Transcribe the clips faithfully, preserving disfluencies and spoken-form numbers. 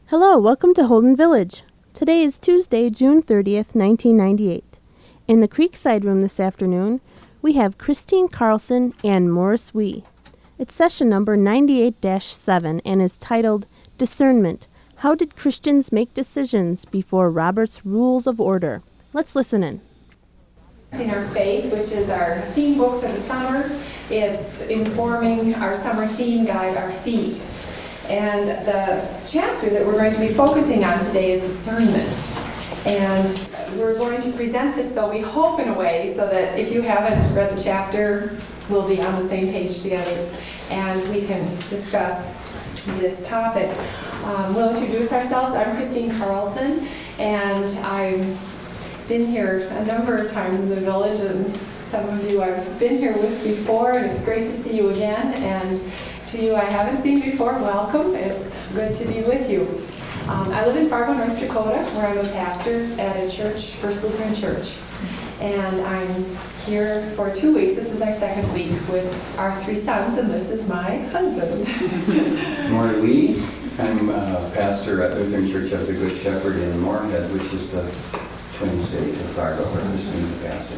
Hello, welcome to Holden Village. Today is Tuesday, June thirtieth, nineteen ninety-eight. In the Creekside Room this afternoon, we have Christine Carlson and Morris Wee. It's session number ninety-eight dash seven and is titled Discernment. How did Christians make decisions before Robert's Rules of Order? Let's listen in. In our faith, which is our theme book for the summer, it's informing our summer theme guide, Our Feet. And the chapter that we're going to be focusing on today is discernment. And we're going to present this, though, we hope in a way, so that if you haven't read the chapter, we'll be on the same page together and we can discuss this topic. Um, we'll introduce ourselves. I'm Christine Carlson, and I've been here a number of times in the village, and some of you I've been here with before, and it's great to see you again. And to you I haven't seen before, welcome. It's good to be with you. Um, I live in Fargo, North Dakota, where I'm a pastor at a church, First Lutheran Church. And I'm here for two weeks. This is our second week with our three sons, and this is my husband. Morris Wee. I'm a pastor at Lutheran Church of the Good Shepherd in Moorhead, which is the twin city of Fargo, where Christine is the pastor.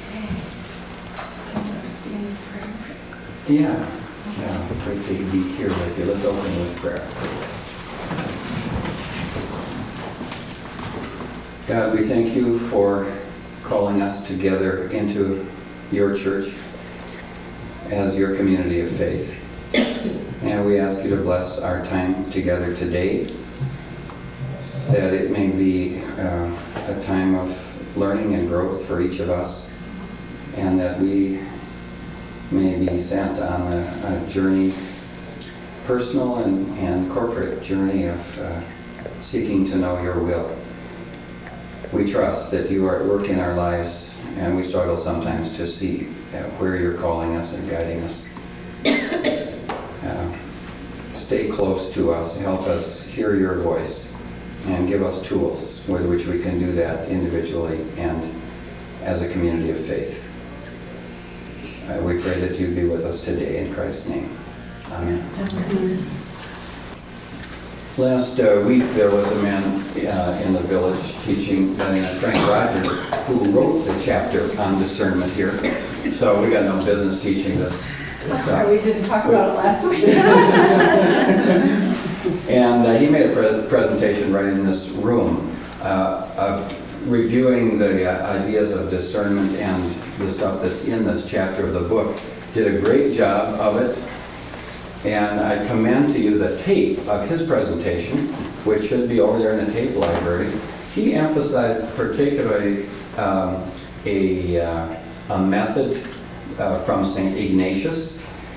Yeah. Yeah, great to be here with you. Let's open with prayer. God, we thank you for calling us together into your church as your community of faith. And we ask you to bless our time together today, that it may be uh, a time of learning and growth for each of us, and that we may be sent on a, a journey, personal and, and corporate journey of uh, seeking to know your will. We trust that you are at work in our lives, and we struggle sometimes to see uh, where you're calling us and guiding us. Uh, stay close to us, help us hear your voice, and give us tools with which we can do that individually and as a community of faith. Uh, we pray that you be with us today in Christ's name. Amen. Amen. Last uh, week there was a man uh, in the village teaching, uh, Frank Rogers, who wrote the chapter on discernment here. So we got no business teaching this. this Sorry, we didn't talk about it last week. And uh, he made a pre- presentation right in this room uh, of reviewing the uh, ideas of discernment and the stuff that's in this chapter of the book. Did a great job of it. And I commend to you the tape of his presentation, which should be over there in the tape library. He emphasized particularly um, a, uh, a method uh, from Saint Ignatius,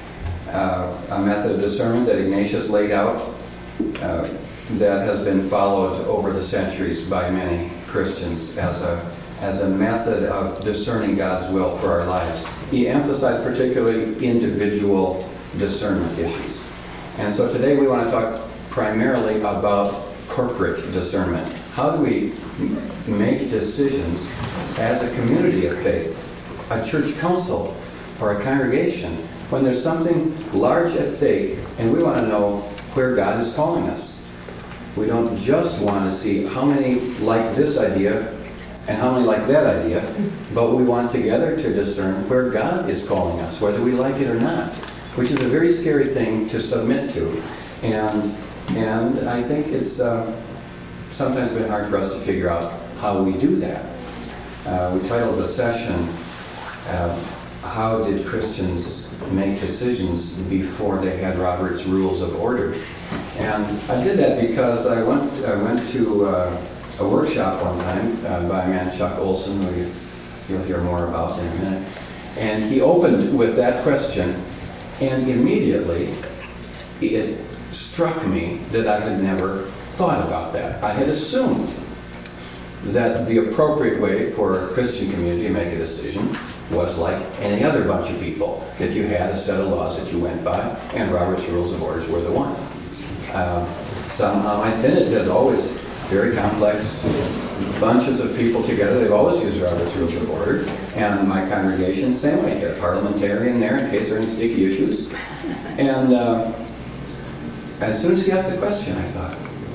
uh, a method of discernment that Ignatius laid out uh, that has been followed over the centuries by many Christians as a, as a method of discerning God's will for our lives. He emphasized particularly individual discernment issues. And so today we want to talk primarily about corporate discernment. How do we make decisions as a community of faith, a church council, or a congregation, when there's something large at stake and we want to know where God is calling us? We don't just want to see how many like this idea and how many like that idea, but we want together to discern where God is calling us, whether we like it or not, which is a very scary thing to submit to. And and I think it's uh, sometimes been hard for us to figure out how we do that. Uh, we titled the session, uh, How Did Christians Make Decisions Before They Had Robert's Rules of Order? And I did that because I went, I went to uh, a workshop one time uh, by a man, Chuck Olson, who you'll hear more about in a minute. And he opened with that question, and immediately it struck me that I had never thought about that. I had assumed that the appropriate way for a Christian community to make a decision was like any other bunch of people, that you had a set of laws that you went by, and Robert's Rules of Orders were the one. Uh, somehow my synod has always very complex bunches of people together. They've always used Robert's Rules of Order. And my congregation, same way. You got a parliamentarian there in case there are any sticky issues. And uh, as soon as he asked the question, I thought,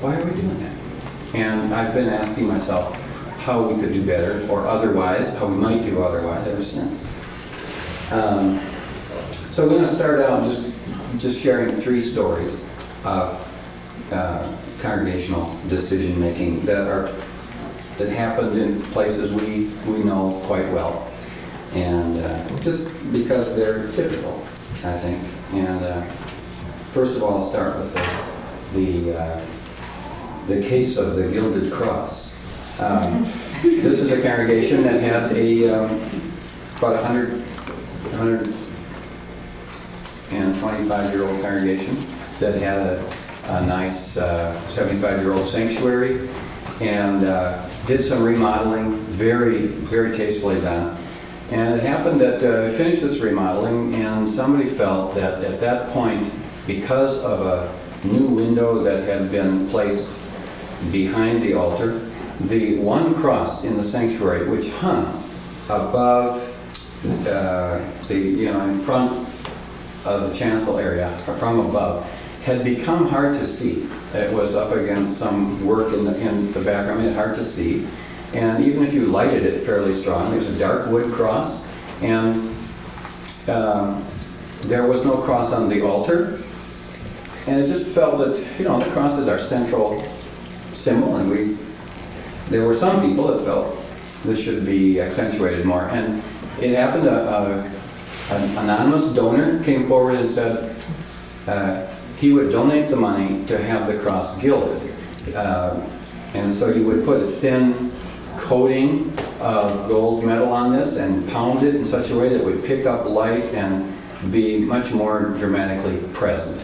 why are we doing that? And I've been asking myself how we could do better, or otherwise, how we might do otherwise ever since. Um, so I'm going to start out just, just sharing three stories of uh, congregational decision-making that are that happened in places we, we know quite well. And uh, just because they're typical, I think. And uh, first of all, I'll start with the, the, uh, the case of the Gilded Cross. Um, this is a congregation that had a um, about a hundred, one hundred twenty-five-year-old congregation that had a, a nice uh, seventy-five-year-old sanctuary, and uh, did some remodeling, very, very tastefully done. And it happened that uh, finished this remodeling, and somebody felt that at that point, because of a new window that had been placed behind the altar, the one cross in the sanctuary, which hung above uh, the, you know, in front of the chancel area, from above, had become hard to see. It was up against some work in the, in the background, made it hard to see. And even if you lighted it fairly strong, there's a dark wood cross, and um, there was no cross on the altar. And it just felt that, you know, the cross is our central symbol, and we, there were some people that felt this should be accentuated more. And it happened, a, a, an anonymous donor came forward and said uh, he would donate the money to have the cross gilded. Uh, and so you would put a thin coating of gold metal on this and pound it in such a way that it would pick up light and be much more dramatically present.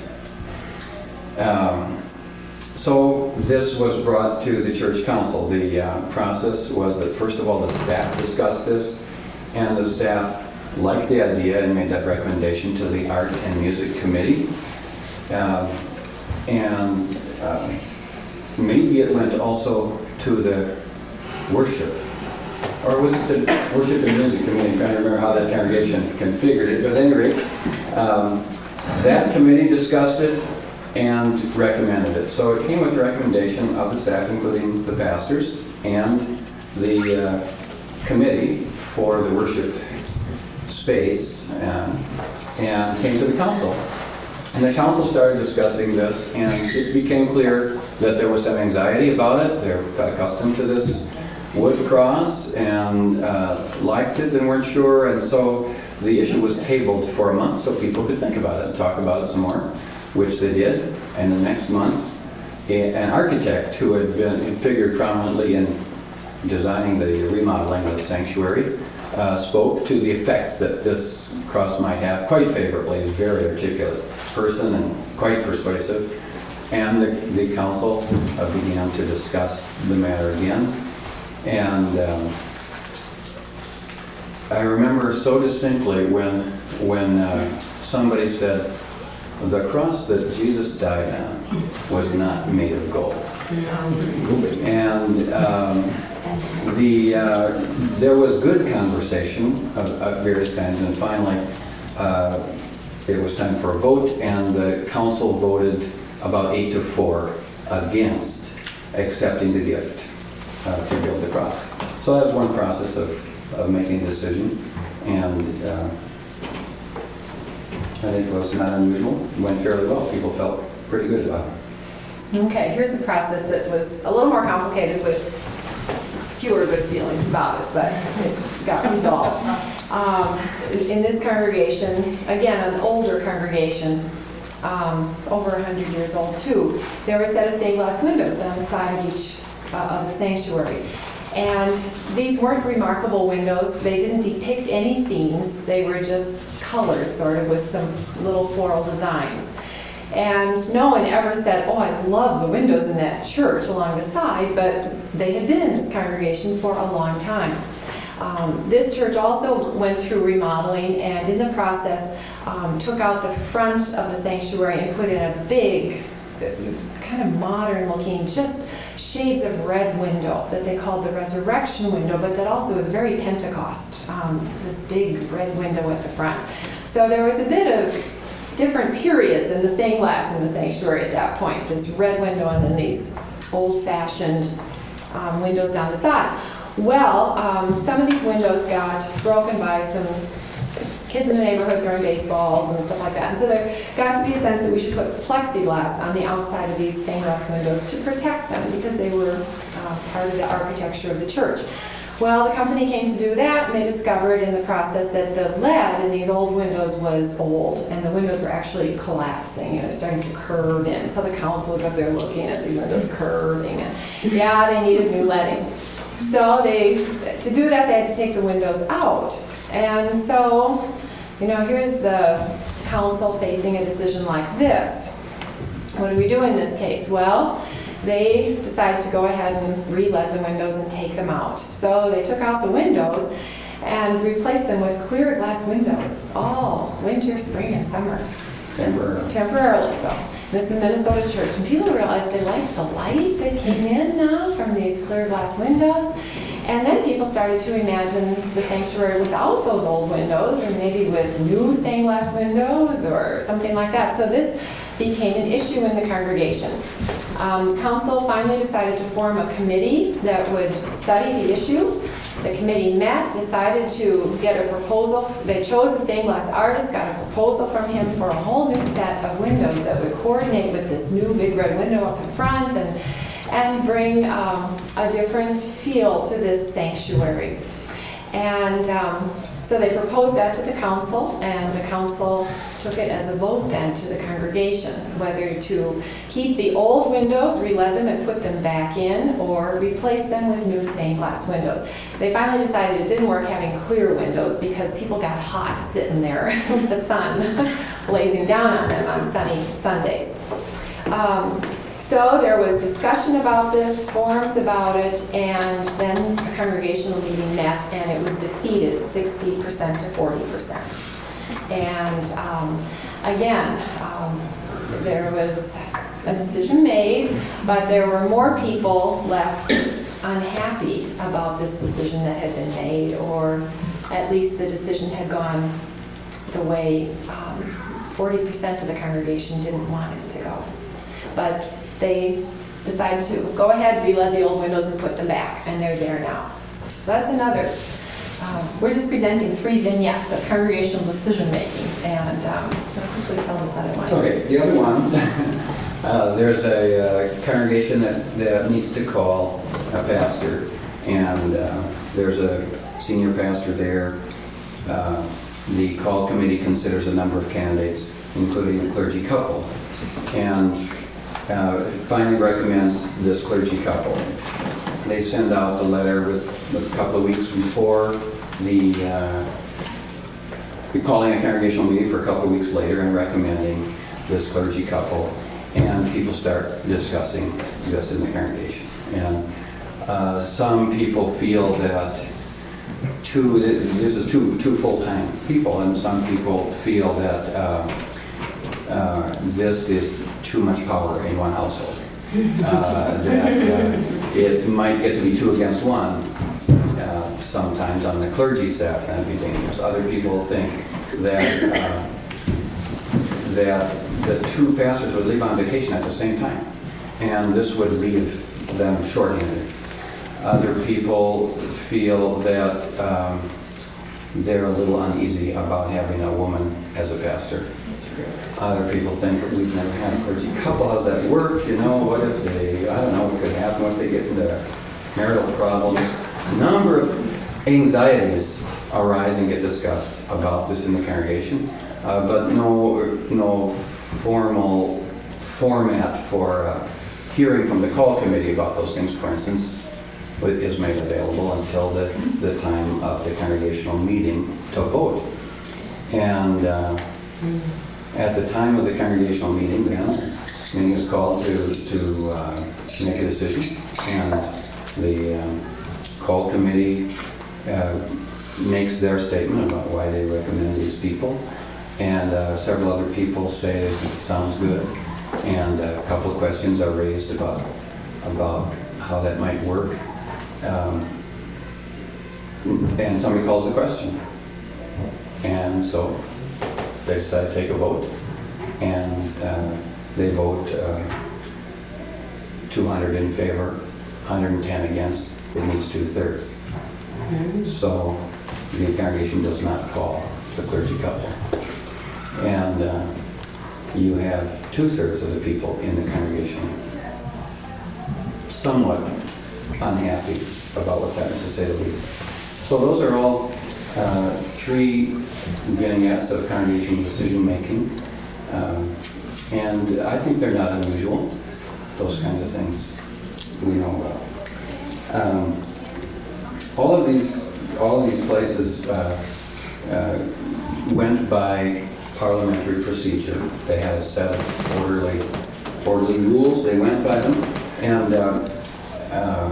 Um, so this was brought to the church council. The uh, process was that first of all the staff discussed this, and the staff liked the idea and made that recommendation to the art and music committee. Um, and uh, maybe it went also to the worship, or was it the worship and music committee? I'm trying to remember how that congregation configured it, but at any rate, um, that committee discussed it and recommended it. So it came with the recommendation of the staff, including the pastors, and the uh, committee for the worship space, um, and came to the council. And the council started discussing this, and it became clear that there was some anxiety about it. They got accustomed to this wood cross and uh, liked it and weren't sure, and so the issue was tabled for a month so people could think about it and talk about it some more, which they did. And the next month, an architect who had been who figured prominently in designing the remodeling of the sanctuary uh, spoke to the effects that this cross might have quite favorably. He's a very articulate person and quite persuasive. And the, the council uh, began to discuss the matter again. And um, I remember so distinctly when, when uh, somebody said, the cross that Jesus died on was not made of gold. And um, the, uh, there was good conversation of, of various kinds, and finally uh, it was time for a vote, and the council voted about eight to four against accepting the gift uh, to build the cross. So that was one process of, of making a decision, and uh, I think it was not unusual. It went fairly well. People felt pretty good about it. Okay, here's a process that was a little more complicated with fewer good feelings about it, but it got resolved. Um, in this congregation, again, an older congregation, um, over one hundred years old too, there were a set of stained glass windows on the side of each uh, of the sanctuary. And these weren't remarkable windows. They didn't depict any scenes. They were just colors, sort of, with some little floral designs. And no one ever said, oh, I love the windows in that church along the side, but they had been in this congregation for a long time. Um, this church also went through remodeling, and in the process um, took out the front of the sanctuary and put in a big, kind of modern looking, just shades of red window that they called the resurrection window, but that also was very Pentecost, um, this big red window at the front. So there was a bit of different periods in the stained glass in the sanctuary at that point, this red window and then these old-fashioned um, windows down the side. Well, um, some of these windows got broken by some kids in the neighborhood throwing baseballs and stuff like that. And so there got to be a sense that we should put plexiglass on the outside of these stained glass windows to protect them because they were uh, part of the architecture of the church. Well, the company came to do that, and they discovered in the process that the lead in these old windows was old, and the windows were actually collapsing, you know, starting to curve in. So the council was up there looking at these windows curving, and yeah, they needed new leading. So they, to do that, they had to take the windows out. And so, you know, here's the council facing a decision like this. What do we do in this case? Well, they decided to go ahead and re-lead the windows and take them out. So they took out the windows and replaced them with clear glass windows, all winter, spring, and summer. Temporarily. Temporarily, though. This is Minnesota church, and people realized they liked the light that came in now from these clear glass windows. And then people started to imagine the sanctuary without those old windows, or maybe with new stained glass windows or something like that. So this became an issue in the congregation. Um, council finally decided to form a committee that would study the issue. The committee met, decided to get a proposal. They chose a stained glass artist, got a proposal from him for a whole new set of windows that would coordinate with this new big red window up in front and, and bring um, a different feel to this sanctuary. And um, so they proposed that to the council, and the council took it as a vote then to the congregation, whether to keep the old windows, re-lead them and put them back in, or replace them with new stained glass windows. They finally decided it didn't work having clear windows because people got hot sitting there with the sun blazing down on them on sunny Sundays. Um, So there was discussion about this, forums about it, and then a congregational meeting met, and it was defeated sixty percent to forty percent. And um, again, um, there was a decision made, but there were more people left unhappy about this decision that had been made, or at least the decision had gone the way um, forty percent of the congregation didn't want it to go. But they decided to go ahead, re-lead the old windows and put them back, and they're there now. So that's another. Um, we're just presenting three vignettes of congregational decision-making, and um, so quickly tell us other one. Okay, the other one, uh, there's a uh, congregation that, that needs to call a pastor, and uh, there's a senior pastor there. Uh, the call committee considers a number of candidates, including a clergy couple, and uh, finally recommends this clergy couple. They send out the letter with a couple of weeks before the uh, calling a congregational meeting for a couple of weeks later and recommending this clergy couple, and people start discussing this in the congregation. And uh, some people feel that two, this is two, two full-time people, and some people feel that uh, uh, this is too much power in one household. Uh, that uh, it might get to be two against one uh, sometimes on the clergy staff, and it'd be dangerous. Other people think that uh, that the two pastors would leave on vacation at the same time, and this would leave them short-handed. Other people feel that um, they're a little uneasy about having a woman as a pastor. Other people think that we've never had a clergy couple. How's that work? You know, what if they, I don't know what could happen once they get into marital problems. A number of anxieties arise and get discussed about this in the congregation, uh, but no, no formal format for uh, hearing from the call committee about those things, for instance, is made available until the, the time of the congregational meeting to vote. And uh, at the time of the congregational meeting, then, meeting is called to, to uh, make a decision, and the um, call committee uh, makes their statement about why they recommend these people, and uh, several other people say it sounds good, and a couple of questions are raised about, about how that might work, um, and somebody calls the question, and so they decide to take a vote, and uh, they vote uh, two hundred in favor, one hundred ten against, it needs two-thirds. So the congregation does not call the clergy couple. And uh, you have two-thirds of the people in the congregation somewhat unhappy about what's happening, to say the least. So those are all uh, three vignettes of congregational decision-making. Um, and I think they're not unusual, those kinds of things we know about. Um, all of these, all of these places uh, uh, went by parliamentary procedure. They had a set of orderly, orderly rules. They went by them, and uh, uh,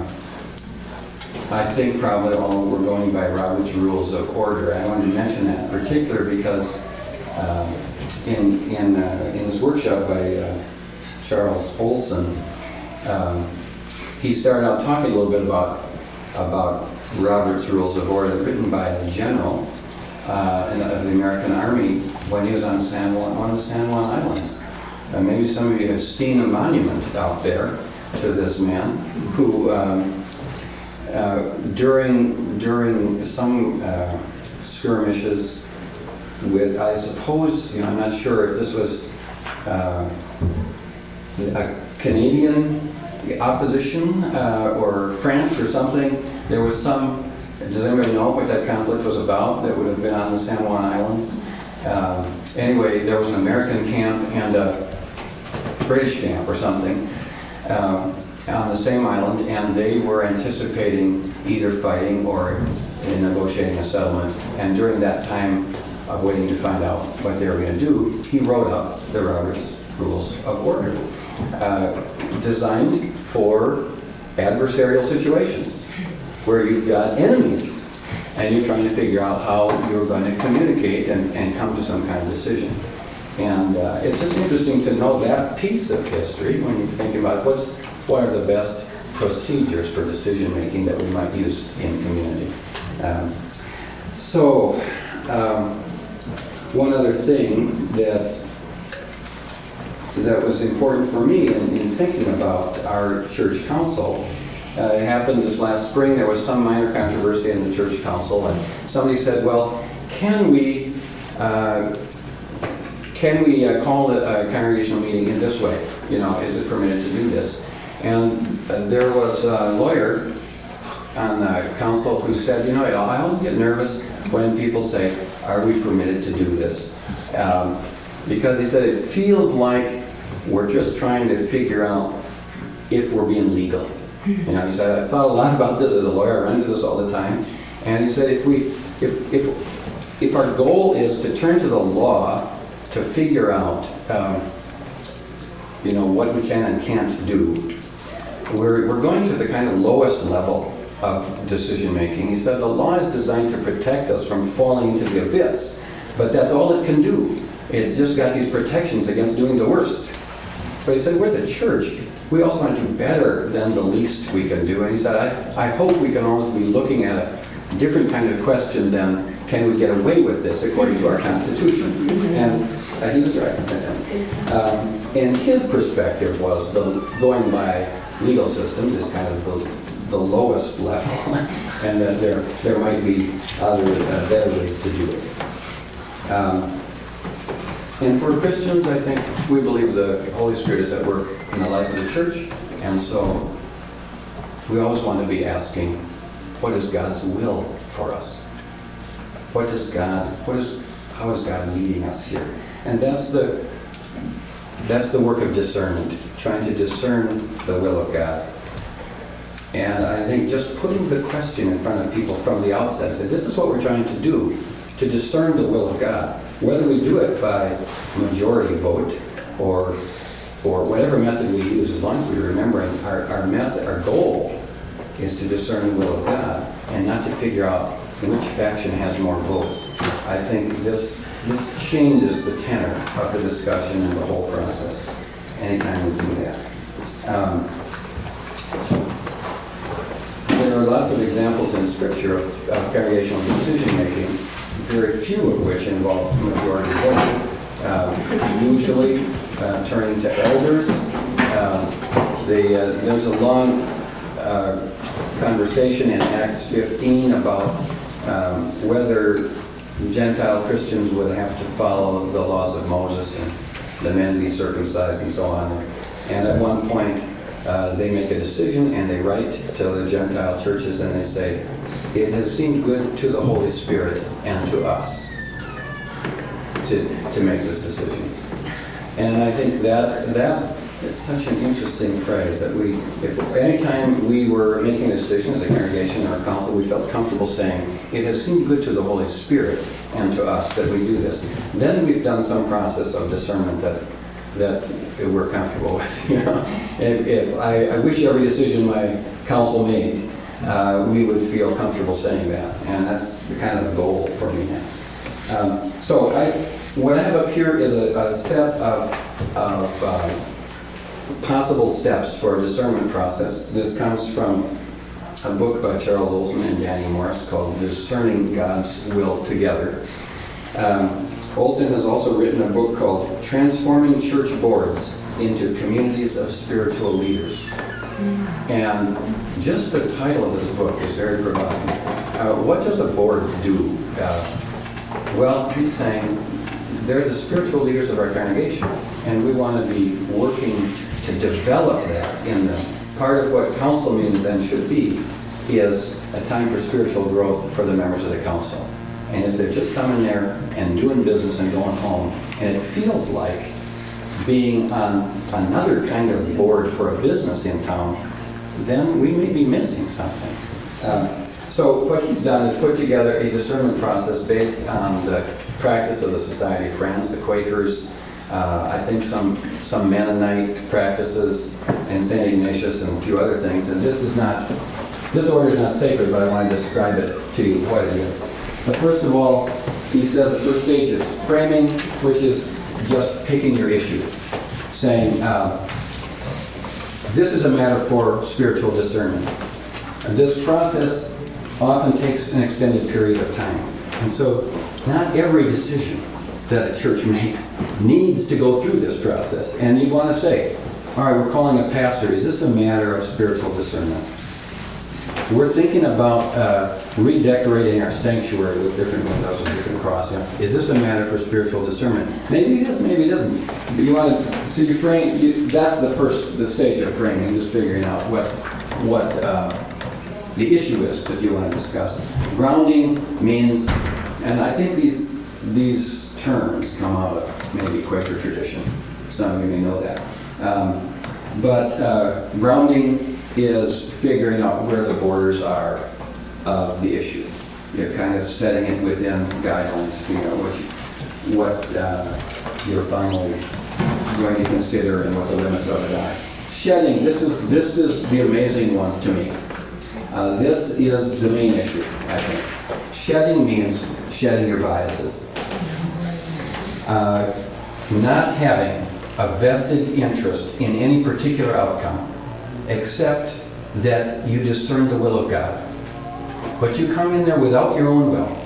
I think probably all were going by Robert's Rules of Order. I wanted to mention that in particular because uh, in in uh, in this workshop by uh, Charles Olson, um, he started out talking a little bit about about Robert's Rules of Order, written by a general uh, in, of the American Army when he was on San Juan, one of the San Juan Islands. Uh, maybe some of you have seen a monument out there to this man who, um, uh, during during some uh, skirmishes with, I suppose, you know, I'm not sure if this was uh, a Canadian opposition uh, or France or something. There was some, does anybody know what that conflict was about that would have been on the San Juan Islands? Um, anyway, there was an American camp and a British camp or something um, on the same island, and they were anticipating either fighting or negotiating a settlement. And during that time of waiting to find out what they were going to do, he wrote up the Robert's Rules of Order, uh, designed for adversarial situations where you've got enemies and you're trying to figure out how you're going to communicate and, and come to some kind of decision. And uh, it's just interesting to know that piece of history when you're thinking about what's, what are the best procedures for decision making that we might use in community. Um, so, um, one other thing that that was important for me in, in thinking about our church council. Uh, it happened this last spring. There was some minor controversy in the church council, and somebody said, well, can we uh, can we uh, call the uh, congregational meeting in this way? You know, is it permitted to do this? And uh, there was a lawyer on the council who said, you know, I always get nervous when people say, are we permitted to do this? Um, because he said it feels like we're just trying to figure out if we're being legal. You know, he said, I thought a lot about this as a lawyer. I run into this all the time. And he said, if we, if if if our goal is to turn to the law to figure out, um, you know, what we can and can't do, we're we're going to the kind of lowest level of decision making. He said the law is designed to protect us from falling into the abyss, but that's all it can do. It's just got these protections against doing the worst. But he said, we're the church. We also want to do better than the least we can do. And he said, I, I hope we can always be looking at a different kind of question than can we get away with this according to our Constitution? And uh, he was right. Um, and his perspective was the going by legal systems is kind of the, the lowest level, and that there there might be other uh, better ways to do it. Um, And for Christians, I think we believe the Holy Spirit is at work in the life of the church, and so we always want to be asking, what is God's will for us? What does God, what is, how is God leading us here? And that's the, that's the work of discernment, trying to discern the will of God. And I think just putting the question in front of people from the outset, say, this is what we're trying to do, to discern the will of God. Whether we do it by majority vote or or whatever method we use, as long as we're remembering our, our method, our goal is to discern the will of God and not to figure out which faction has more votes. I think this this changes the tenor of the discussion and the whole process anytime we do that. Um, there are lots of examples in Scripture of, of congregational decision-making, very few of which involve majority voting. Uh, usually uh, turning to elders, uh, The, uh, there's a long uh, conversation in Acts fifteen about um, whether Gentile Christians would have to follow the laws of Moses and the men be circumcised and so on. And at one point, uh, they make a decision and they write to the Gentile churches and they say, it has seemed good to the Holy Spirit and to us to, to make this decision. And I think that that is such an interesting phrase that we, if anytime we were making a decision as a congregation or a council, we felt comfortable saying, it has seemed good to the Holy Spirit and to us that we do this. Then we've done some process of discernment that that we're comfortable with. You know, if, if I, I wish every decision my council made, uh, we would feel comfortable saying that, and that's the kind of a goal for me now. Um, so I, what I have up here is a, a set of, of um, possible steps for a discernment process. This comes from a book by Charles Olson and Danny Morris called Discerning God's Will Together. Um, Olson has also written a book called Transforming Church Boards into Communities of Spiritual Leaders. And just the title of this book is very provocative. Uh, what does a board do? Uh, well, he's saying they're the spiritual leaders of our congregation, and we want to be working to develop that in them. Part of what council meetings then should be is a time for spiritual growth for the members of the council. And if they're just coming there and doing business and going home, and it feels like being on another kind of board for a business in town, then we may be missing something. Um, so what he's done is put together a discernment process based on the practice of the Society of Friends, the Quakers, uh, I think some some Mennonite practices, and Saint Ignatius and a few other things. And this is not, this order is not sacred, but I want to describe it to you what it is. But first of all, he says the first stage is framing, which is just picking your issue, saying, uh, this is a matter for spiritual discernment. And this process often takes an extended period of time. And so not every decision that a church makes needs to go through this process. And you want to say, all right, we're calling a pastor, is this a matter of spiritual discernment? We're thinking about uh, redecorating our sanctuary with different windows and different crosses. Is this a matter for spiritual discernment? Maybe it is, maybe it isn't. But you want to, so you frame, you, that's the first, the stage of framing, just figuring out what, what uh, the issue is that you want to discuss. Grounding means, and I think these, these terms come out of maybe Quaker tradition. Some of you may know that. Um, but uh, grounding is figuring out where the borders are of the issue. You're kind of setting it within guidelines, figure out what, you, what uh, you're finally going to consider and what the limits of it are. Shedding, this is, this is the amazing one to me. Uh, this is the main issue, I think. Shedding means shedding your biases. Uh, not having a vested interest in any particular outcome, except that you discern the will of God. But you come in there without your own will,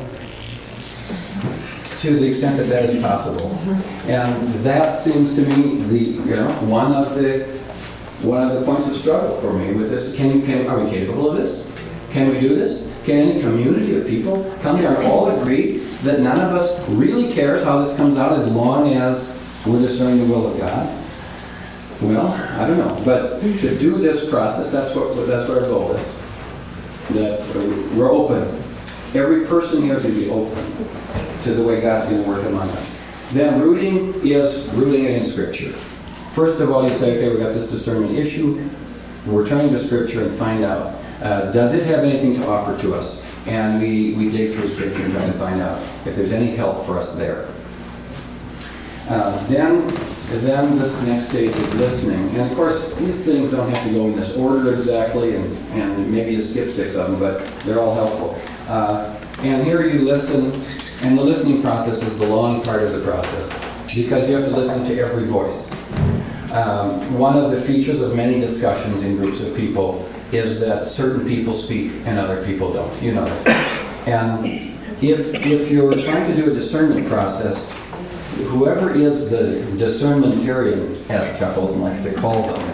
to the extent that that is possible. And that seems to me the, you know, one of the one of the points of struggle for me with this. Can you, can, are we capable of this? Can we do this? Can any community of people come here and all agree that none of us really cares how this comes out as long as we're discerning the will of God? Well, I don't know, but to do this process, that's what that's what our goal is. That we're open. Every person here can be open to the way God's going to work among us. Then rooting is rooting it in Scripture. First of all, you say, okay, we've got this discernment issue. We're turning to Scripture and find out, uh, does it have anything to offer to us? And we, we dig through Scripture and try to find out if there's any help for us there. Uh, then, then this next stage is listening. And of course, these things don't have to go in this order exactly, and, and maybe you skip six of them, but they're all helpful. Uh, and here you listen, and the listening process is the long part of the process, because you have to listen to every voice. Um, one of the features of many discussions in groups of people is that certain people speak and other people don't. You know this. And if, if you're trying to do a discernment process, whoever is the discernmentarian, as Chuck Olson likes to call them,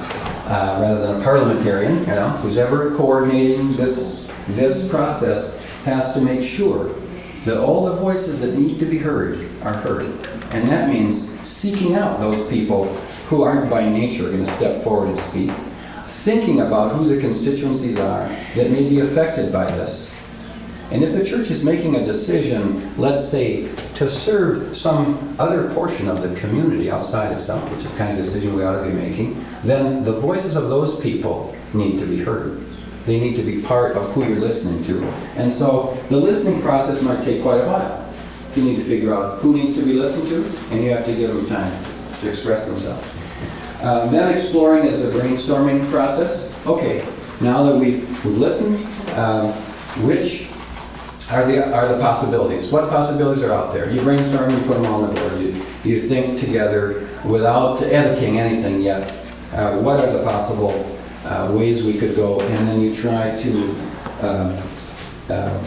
uh, rather than a parliamentarian, you know, who's ever coordinating this, this process has to make sure that all the voices that need to be heard are heard. And that means seeking out those people who aren't by nature going to step forward and speak, thinking about who the constituencies are that may be affected by this. And if the church is making a decision, let's say, to serve some other portion of the community outside itself, which is the kind of decision we ought to be making, then the voices of those people need to be heard. They need to be part of who you're listening to. And so the listening process might take quite a while. You need to figure out who needs to be listened to, and you have to give them time to express themselves. Uh, then exploring is a brainstorming process. Okay, now that we've, we've listened, um, which are the, are the possibilities? What possibilities are out there? You brainstorm, you put them on the board. You, you think together without editing anything yet. Uh, what are the possible uh, ways we could go? And then you try to, um, uh,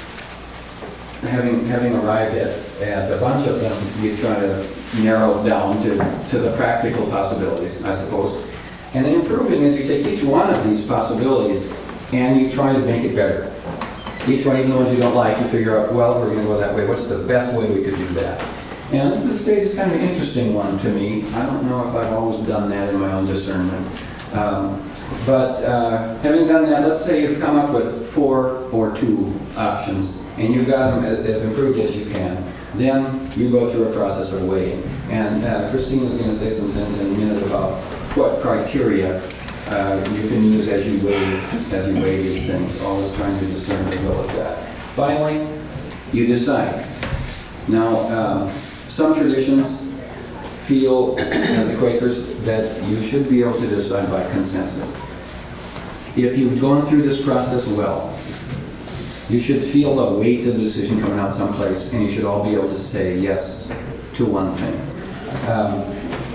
having, having arrived at, at a bunch of them, you try to narrow down to, to the practical possibilities, I suppose. And then improving is you take each one of these possibilities and you try to make it better. Each one, even the ones you don't like, you figure out, well, we're going to go that way. What's the best way we could do that? And this stage is kind of an interesting one to me. I don't know if I've always done that in my own discernment. Um, but uh, having done that, let's say you've come up with four or two options, and you've got them as, as improved as you can. Then you go through a process of weighing. And uh, Christine is going to say some things in a minute about what criteria uh, you can use as you weigh as you weigh these things, always trying to discern the will of God. Finally, you decide. Now, um, some traditions feel, as the Quakers, that you should be able to decide by consensus. If you've gone through this process well, you should feel the weight of the decision coming out someplace, and you should all be able to say yes to one thing. Um,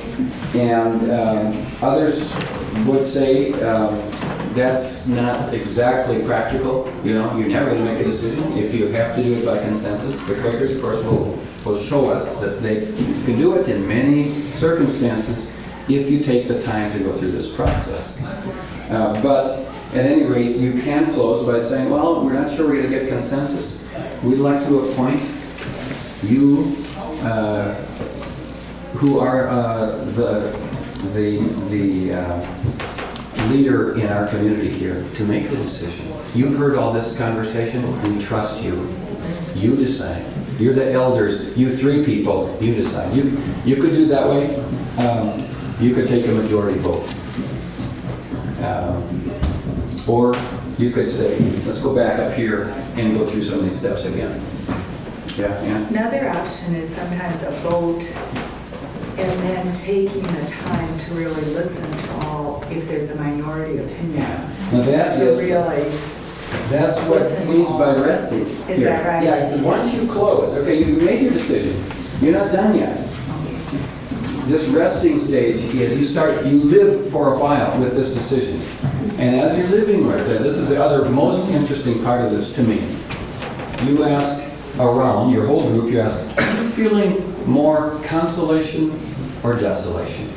and um, others would say um, that's not exactly practical. You know, you're never going to make a decision if you have to do it by consensus. The Quakers, of course, will, will show us that they can do it in many circumstances if you take the time to go through this process. Uh, but at any rate, you can close by saying, well, we're not sure we're going to get consensus. We'd like to appoint you uh, who are uh, the the, the uh, leader in our community here to make the decision. You've heard all this conversation. We trust you. You decide. You're the elders. You three people, you decide. You, you could do it that way. Um, you could take a majority vote. Um, Or you could say, let's go back up here and go through some of these steps again. Yeah, yeah. Another option is sometimes a vote and then taking the time to really listen to all, if there's a minority opinion. Now that to is, really that's what listen he to means all. by resting. Is here. that right? Yeah, he said, once you close, okay, you made your decision. You're not done yet. This resting stage is you start, you live for a while with this decision. And as you're living with it, this is the other most interesting part of this to me. You ask around, your whole group, you ask, are you feeling more consolation or desolation?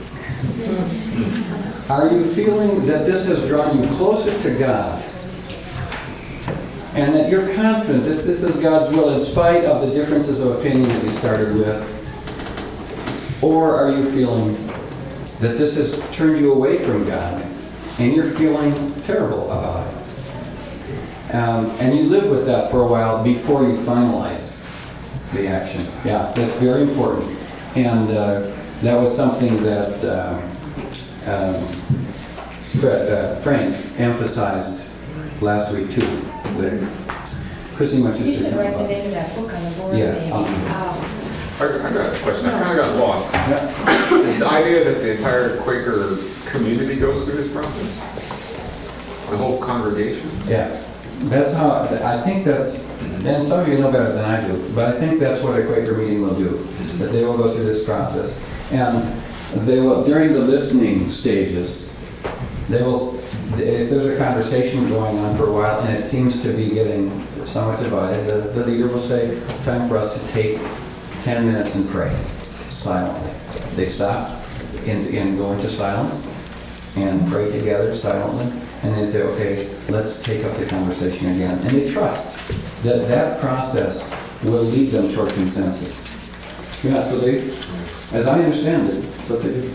Are you feeling that this has drawn you closer to God? And that you're confident that this is God's will in spite of the differences of opinion that you started with? Or are you feeling that this has turned you away from God and you're feeling terrible about it? Um, and you live with that for a while before you finalize the action. Yeah, that's very important. And uh, that was something that uh, um, Fred, uh, Frank emphasized last week too. That Christine, what you You say should something write the about? name of that book on the board, Yeah, maybe. I'll do Um, I I got a question. I kind of got lost. Yeah. Is the idea that the entire Quaker community goes through this process? The whole congregation? Yeah, that's how, I think that's, and some of you know better than I do, but I think that's what a Quaker meeting will do, that they will go through this process. And they will, during the listening stages, they will, if there's a conversation going on for a while and it seems to be getting somewhat divided, the, the leader will say, it's time for us to take ten minutes and pray silently. They stop and, and go into silence. and pray together silently, and they say, okay, let's take up the conversation again. And they trust that that process will lead them toward consensus. Yeah, so they, as I understand it, that's what they do.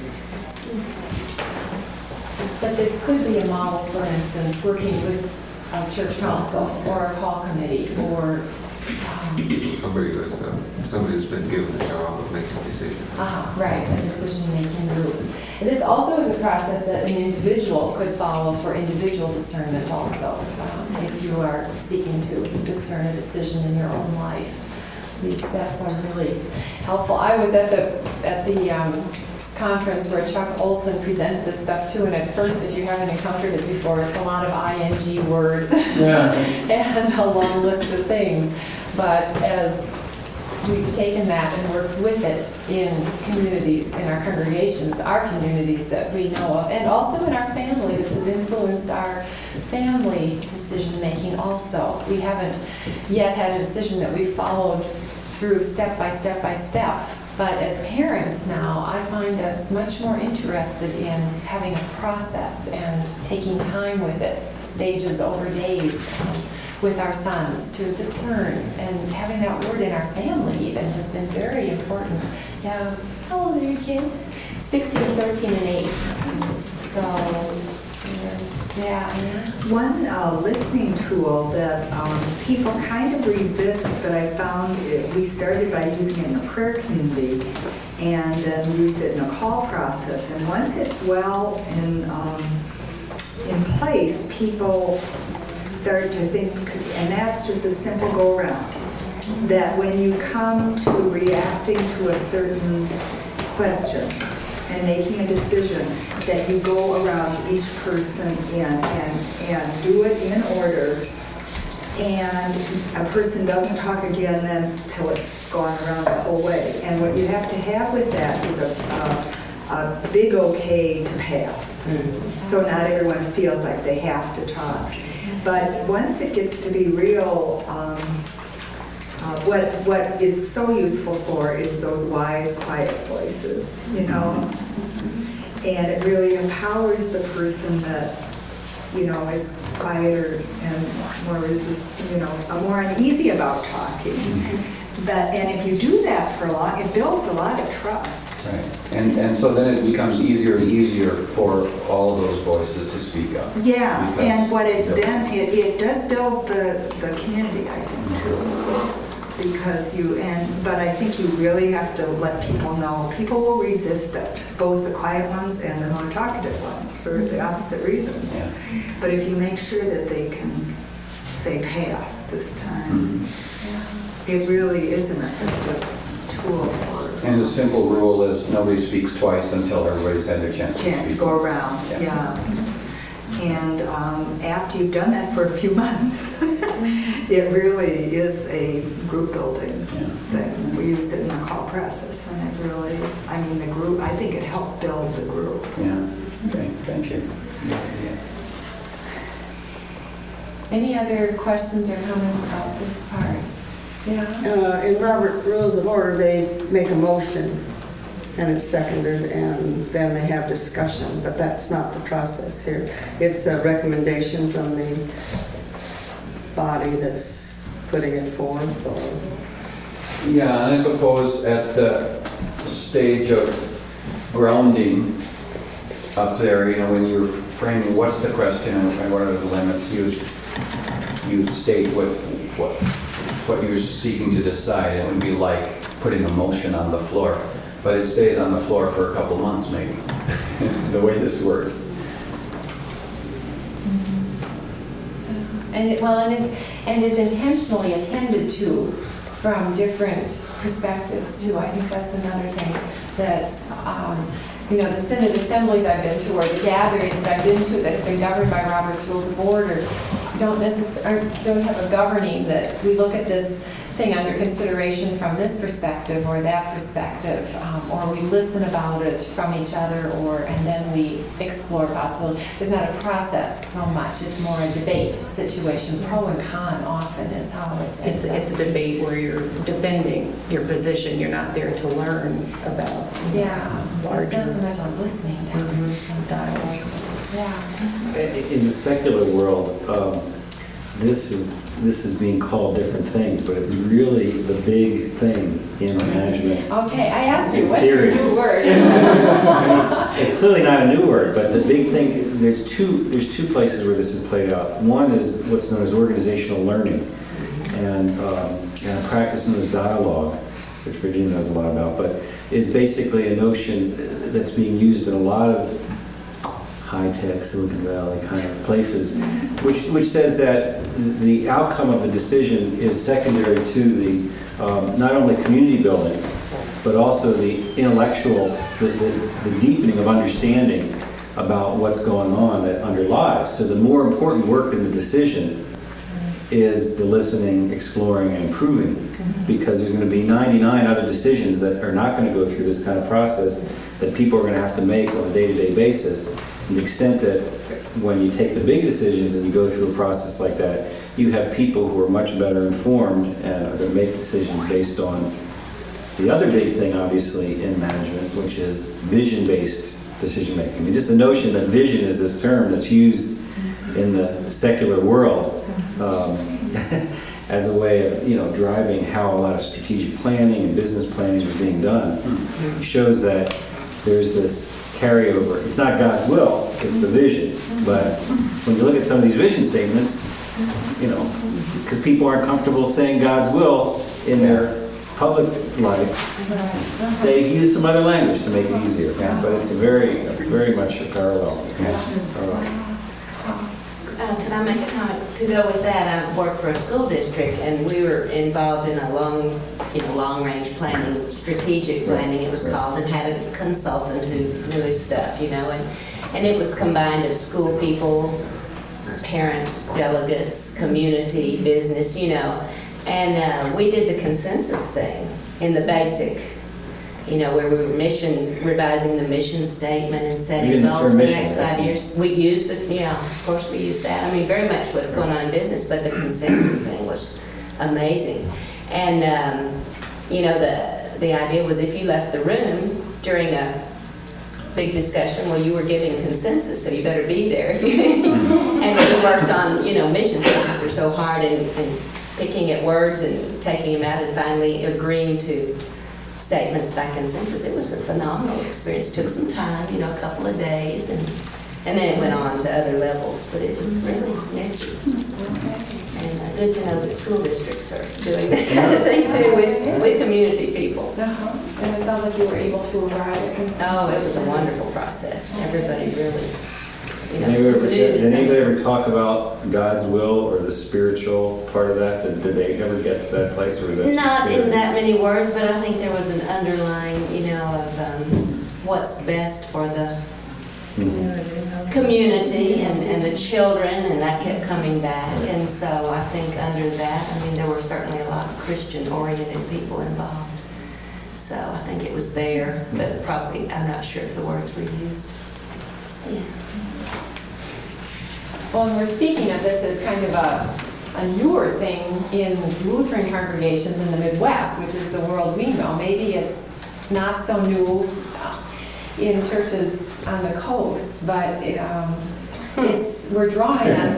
But this could be a model, for instance, working with a church council or a call committee or um, Somebody who's, uh, somebody who's been given the job of making decisions. uh, right, a decision-making group. And this also is a process that an individual could follow for individual discernment also, um, if you are seeking to discern a decision in your own life. These steps are really helpful. I was at the at the um, conference where Chuck Olson presented this stuff too, and at first, if you haven't encountered it before, it's a lot of I N G words Yeah. and a long list of things. But as we've taken that and worked with it in communities, in our congregations, our communities that we know of, and also in our family, this has influenced our family decision-making also. We haven't yet had a decision that we followed through step by step by step. But as parents now, I find us much more interested in having a process and taking time with it, stages over days um, with our sons to discern. And having that word in our family even has been very important. Yeah, how old are your kids? sixteen, thirteen, and eight. So, yeah, yeah. One uh, listening tool that um, people kind of resist, but I found it, we started by using it in the prayer community and then used it in a call process. And once it's well in, um, in place, people start to think, and that's just a simple go around, that when you come to reacting to a certain question and making a decision, that you go around each person and, and, and do it in order, and a person doesn't talk again then until it's gone around the whole way. And what you have to have with that is a, a, a big okay to pass. Mm-hmm. So not everyone feels like they have to talk. But once it gets to be real, um, uh, what what it's so useful for is those wise, quiet voices, you know? And it really empowers the person that, you know, is quieter and more resist, you know, uh, more uneasy about talking. But, and if you do that for a lot, it builds a lot of trust. Right. And and so then it becomes easier and easier for all of those voices to speak up. Yeah, Because and what it they'll- then, it, it does build the, the community, I think, too. Because you, and, but I think you really have to let people know, people will resist it, both the quiet ones and the more talkative ones, for the opposite reasons. Yeah. But if you make sure that they can say pass this time, Mhm. it really is an effective tool for And the simple rule is nobody speaks twice until everybody's had their chance to speak. chance to go around, Yeah. yeah. And um, after you've done that for a few months, it really is a group building Yeah. thing. We used it in the call process, and it really, I mean, the group, I think it helped build the group. Yeah. Okay. Thank you. Yeah. Any other questions or comments about this part? Yeah? Uh, In Robert Rules of Order, they make a motion and it's seconded and then they have discussion, but that's not the process here. It's a recommendation from the body that's putting it forth or... Yeah, and I suppose at the stage of grounding up there, you know, when you're framing what's the question and what are the limits, you you state what what what you're seeking to decide. It would be like putting a motion on the floor, but it stays on the floor for a couple months maybe. The way this works. And it, well, and is, and is intentionally attended to from different perspectives too. I think that's another thing that, um, you know, the Synod assemblies I've been to or the gatherings that I've been to that have been governed by Robert's Rules of Order don't necessarily, don't have a governing that we look at this thing under consideration from this perspective or that perspective, um, or we listen about it from each other, or and then we explore possibility. There's not a process so much; it's more a debate situation. Pro and con often is how it's. It's, it's a debate where you're defending your position. You're not there to learn about. Yeah, larger. it's not so much a listening time, Mhm. some dialogue. Yeah. In the secular world, um, this is this is being called different things, but it's really the big thing in management. Okay, I asked you, In what's theory. your new word? It's clearly not a new word, but the big thing, there's two there's two places where this is played out. One is what's known as organizational learning, and, um, and a practice known as dialogue, which Virginia knows a lot about, but is basically a notion that's being used in a lot of high-tech Silicon Valley kind of places, which which says that the outcome of the decision is secondary to the um, not only community building, but also the intellectual, the, the, the deepening of understanding about what's going on that underlies. So the more important work in the decision is the listening, exploring, and improving, because there's going to be ninety-nine other decisions that are not going to go through this kind of process that people are going to have to make on a day-to-day basis. And the extent that when you take the big decisions and you go through a process like that, you have people who are much better informed and are going to make decisions based on the other big thing, obviously, in management, which is vision-based decision-making. I mean, just the notion that vision is this term that's used in the secular world um, as a way of, you know, driving how a lot of strategic planning and business planning is being done, shows that there's this carryover. It's not God's will, it's the vision. But when you look at some of these vision statements, you know, because people aren't comfortable saying God's will in their public life, they use some other language to make it easier. Yeah. But it's a very, very much a parallel. Yeah. parallel. Uh, Can I make a comment? To go with that, I worked for a school district, and we were involved in a long, you know, long-range planning, strategic planning it was called, and had a consultant who knew his stuff, you know, and, and it was combined of school people, parent delegates, community, business, you know, and uh, we did the consensus thing in the basic, you know, where we were mission, revising the mission statement and You setting didn't goals term for the mission, next right? five years. We used the, yeah, of course we used that. I mean, very much what's going on in business, but the consensus thing was amazing. And, um, you know, the, the idea was if you left the room during a big discussion, well, you were giving consensus, so you better be there. If you and we worked on, you know, mission statements are so hard, and, and picking at words and taking them out and finally agreeing to statements by consensus. It was a phenomenal experience. Took some time, you know, a couple of days, and and then it went on to other levels. But it was really nifty. And uh, good to know that school districts are doing that kind of thing too with with community people. Uh-huh. And it sounds like you were able to arrive at consensus. Oh, it was a wonderful process. Everybody really, you know, Did anybody ever, knew did the anybody ever things. talk about God's will or the spiritual part of that? Did, did they ever get to that place, or was that just Not in spirit? that many words, but I think there was an underlying, you know, of um, what's best for the community and, and the children, and that kept coming back. And so I think under that, I mean, there were certainly a lot of Christian-oriented people involved. So I think it was there, but probably, I'm not sure if the words were used. Yeah. Well, and we're speaking of this as kind of a, a newer thing in Lutheran congregations in the Midwest, which is the world we know. Maybe it's not so new uh, in churches on the coast, but it, um, it's we're drawing on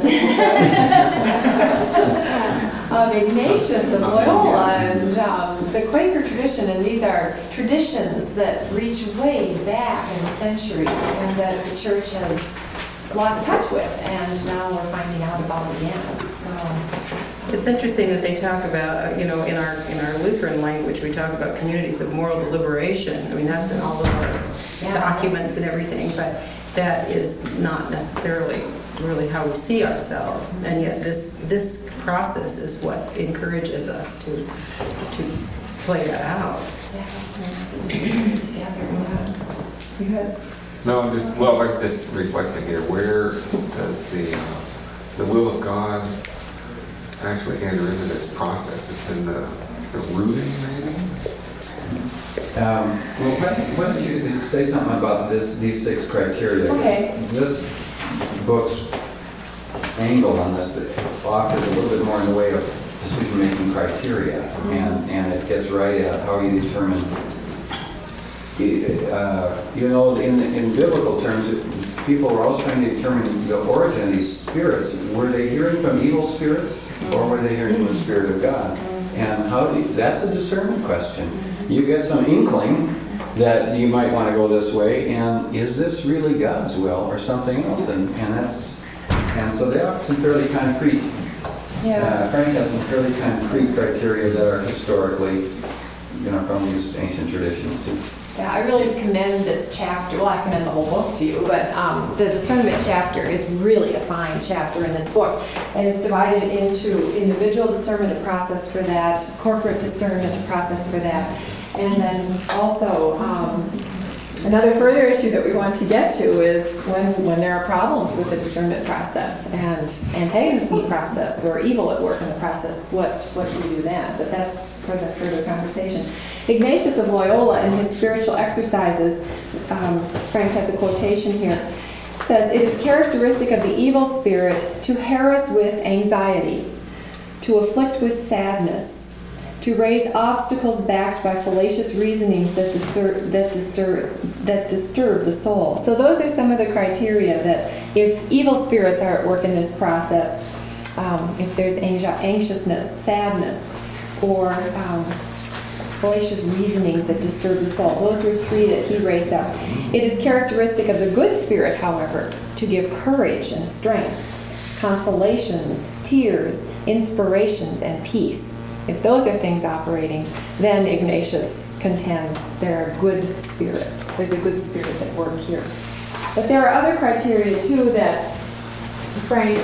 of Ignatius of Loyola and um, the Quaker tradition, and these are traditions that reach way back in the centuries and that the church has lost touch with, and now we're finding out about again. So It's interesting that they talk about, uh, you know, in our in our Lutheran language, we talk about communities of moral deliberation. I mean, that's in all of our Yeah. documents and everything, but that is not necessarily really how we see ourselves. And yet this this process is what encourages us to to play that out. yeah, together, yeah. You had No, I'm just, well, I'm just reflecting here, where does the, uh, the will of God actually enter into this process? It's in the, the rooting, maybe? Um, Well, why why don't you say something about this, these six criteria? Okay. This book's angle on this offers a little bit more in the way of decision-making criteria, and, and it gets right at how you determine, uh, you know, in, in biblical terms, people were always trying to determine the origin of these spirits. Were they hearing from evil spirits, or were they hearing from the Spirit of God? And how do you, that's a discernment question. You get some inkling that you might want to go this way, and is this really God's will or something else? And, and that's and so they have some fairly concrete. Yeah. Uh, Frank has some fairly concrete criteria that are historically, you know, from these ancient traditions too. Yeah, I really commend this chapter. Well, I commend the whole book to you, but um, the discernment chapter is really a fine chapter in this book. And it's divided into individual discernment, a process for that, corporate discernment, a process for that. And then also, um, another further issue that we want to get to is when, when there are problems with the discernment process and antagonism process or evil at work in the process, what, what do we do then? But that's for the further conversation. Ignatius of Loyola, in his spiritual exercises, um, Frank has a quotation here, says, "It is characteristic of the evil spirit to harass with anxiety, to afflict with sadness, to raise obstacles backed by fallacious reasonings that disturb, that disturb, that disturb the soul." So those are some of the criteria that if evil spirits are at work in this process, um, if there's anxi- anxiousness, sadness, or um, fallacious reasonings that disturb the soul. Those were three that he raised up. It is characteristic of the good spirit, however, to give courage and strength, consolations, tears, inspirations, and peace. If those are things operating, then Ignatius contends they're a good spirit. There's a good spirit at work here. But there are other criteria, too, that Frank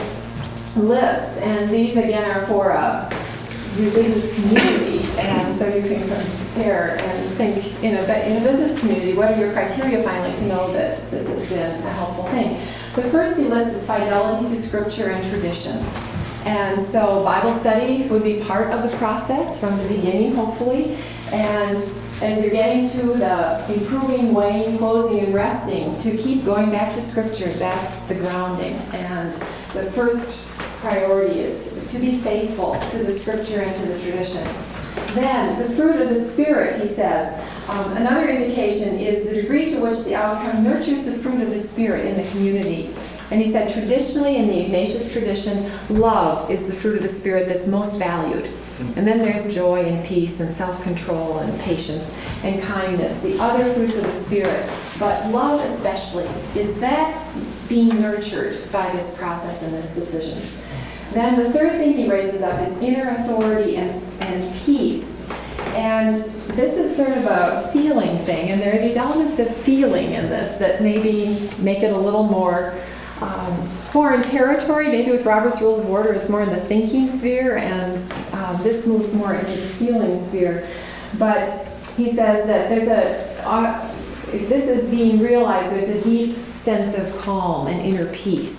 lists, and these, again, are for a religious community, and so you can compare and think in a, in a business community, what are your criteria finally to know that this has been a helpful thing? The first he lists is fidelity to scripture and tradition. And so Bible study would be part of the process from the beginning, hopefully. And as you're getting to the improving, weighing, closing, and resting, to keep going back to scripture, that's the grounding. And the first priority is to be faithful to the scripture and to the tradition. Then, the fruit of the Spirit, he says, um, another indication is the degree to which the outcome nurtures the fruit of the Spirit in the community. And he said, traditionally, in the Ignatius tradition, love is the fruit of the Spirit that's most valued. And then there's joy and peace and self-control and patience and kindness, the other fruits of the Spirit. But love especially, is that being nurtured by this process and this decision? Then the third thing he raises up is inner authority and, and peace. And this is sort of a feeling thing, and there are these elements of feeling in this that maybe make it a little more um, foreign territory. Maybe with Robert's Rules of Order, it's more in the thinking sphere, and um, this moves more into the feeling sphere. But he says that there's a, uh, if this is being realized, there's a deep sense of calm and inner peace.